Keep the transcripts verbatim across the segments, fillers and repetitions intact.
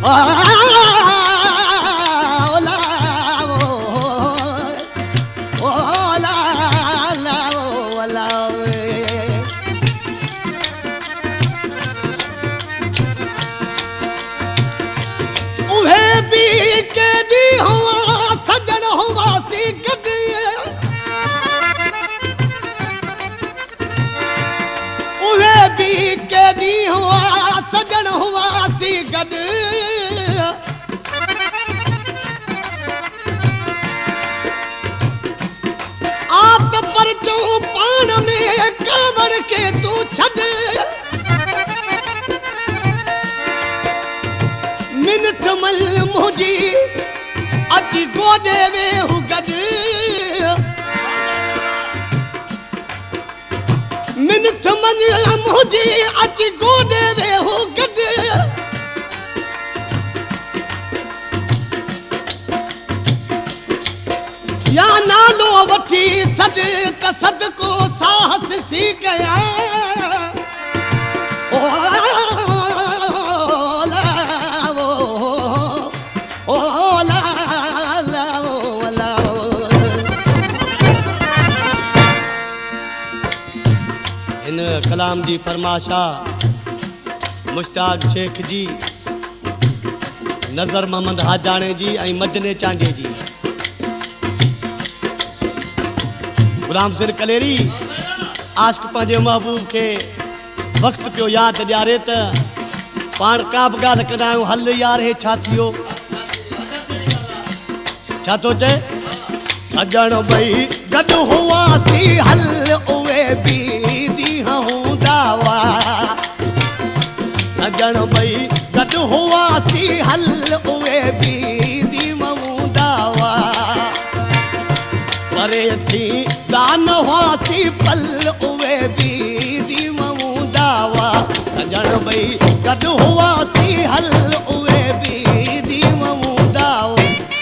सजण हुआसी गॾु आत पर चूं पाण में कावड़ खे तूं छॾ मिनट मल मुंहिंजी अची गोॾे वेहू गॾु मिनट मल मुंहिंजी अची गोॾे वेहू गॾु या नालो वठी सॾ त सदको साहस सी कया ओ ला ओ ओ ला ला ओ ला इन कलाम जी फरमाशा मुश्ताक शेख जी नज़र मोहम्मद हाजाणे जी ऐं मदने चांजे जी गुलाम सिर कलेरी आशिक़ पंहिंजे महबूब खे वक़्तु पियो यादि ॾियारे त पाण का बि ॻाल्हि कंदा आहियूं हल यार हे छा थियो छा थो चए सजण ॿई गॾु हुआसीं हल उहे बि ॾींहं हूंदा हुआ सजण ॿई गॾु हुआसीं हल उहे बि ॾींहं हूंदा हुआ परे थी दान हुआसीं पल उहे बि ॾींहं हूंदा हुआ सजण ॿई गॾु हुआसीं हल उहे बि ॾींहं हूंदा हुआ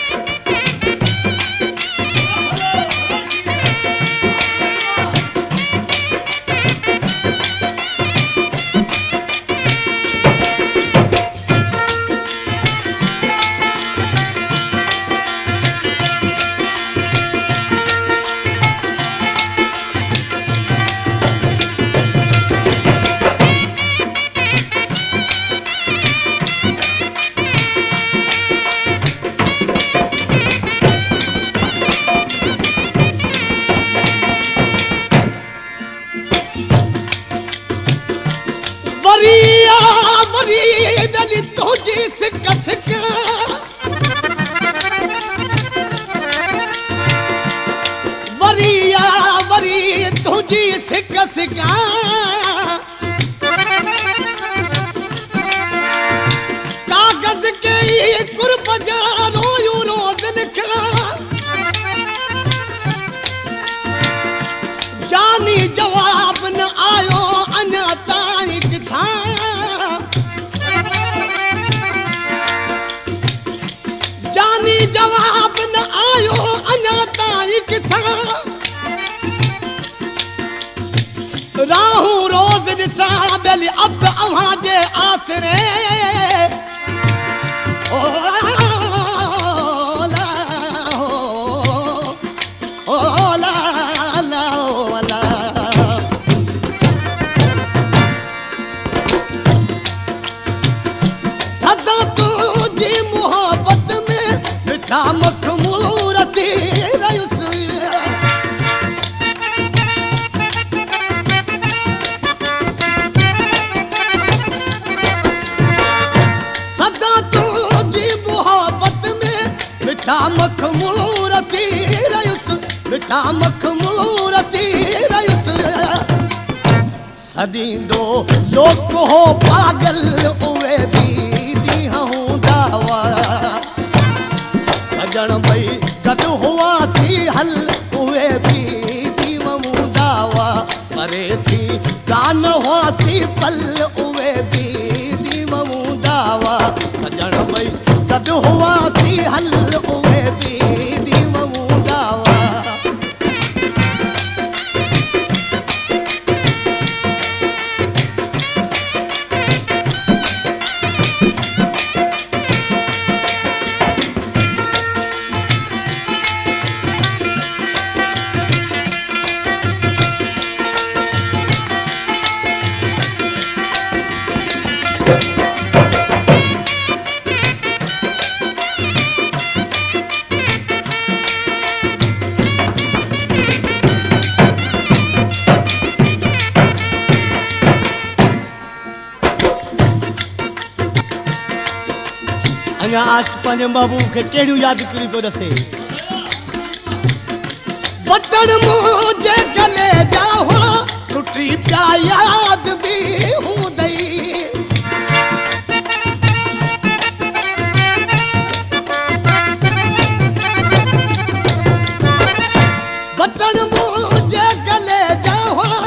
कागज के कुर्ब जा रोयूं रोज़ लिखा जानी जवाब न आयो अञा ताईं किथां जानी जवाब न आयो अञा ताईं किथां राहूं रोज़ ॾिसां बेली अब अव्हां जे आसरे ओ ला ओ ला ला ओ ला सदा तुंहिंजी मोहब्बत में मिठा मखमूर थी रहियुसि मिठा मखमूर थी रहियुसि मिठा मखमूर थी रहियुसि सॾींदो लोक हो पागल उहे बि ॾींहं हूंदा हुआ सजण ॿई गॾु हुआसीं हल उहे बि ॾींहं हूंदा हुआ परे थी कान हुआसीं पल उहे बि ॾींहं हूंदा हुआ सजण ॿई गॾु हुआसीं हल उहे बि ॾींहं हूंदा हुआ अञा आश पंहिंजे महबूब खे कहिड़ियूं यादगिरियूं पियो ॾसे बटण मुंहिंजे गले जा हुआ टुटी पिया याद बि हूंदई बटण मुंहिंजे गले जा हुआ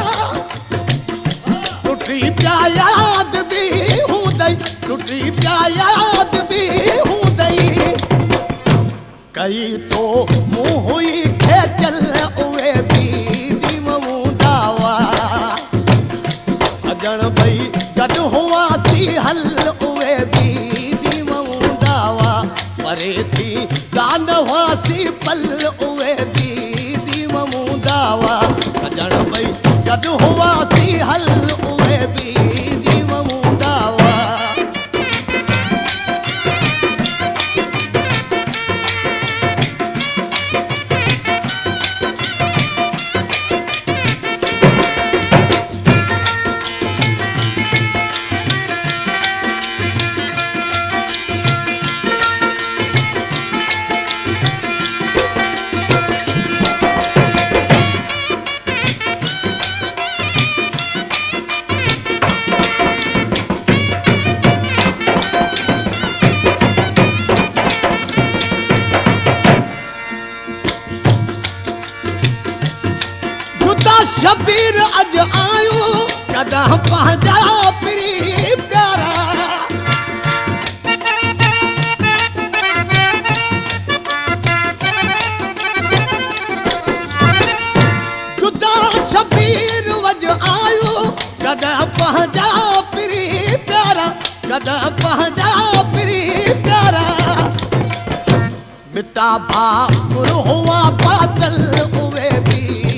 टुटी पिया याद बि हूंदई टुटी पिया याद बि हूंदई कई तो मुंहुं हुई खेचल उहे बि दीव हूंदा हुआ सजण भई गॾु हुआसीं हल उहे बि दीव हूंदा हुआ परे थी कान हुआसीं पल उहे बि दीव हूंदा हुआ सजण भई गॾु हुआसीं हल उहे बि दीव हूंदा हुआ शबीर अज आयो कॾहिं पंहिंजा प्री प्यारा जुदा शबीर अज आयो कॾहिं पंहिंजा प्री प्यारा कॾहिं पंहिंजा प्री प्यारा बिता भाकुर हुआ बादल उहे बि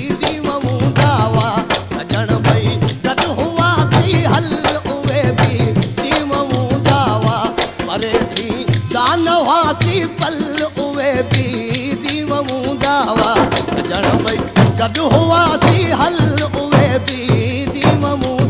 पल उहे बि दीव हूंदा हुआ सजण भई गॾु हुआसीं हल उहे बि दीव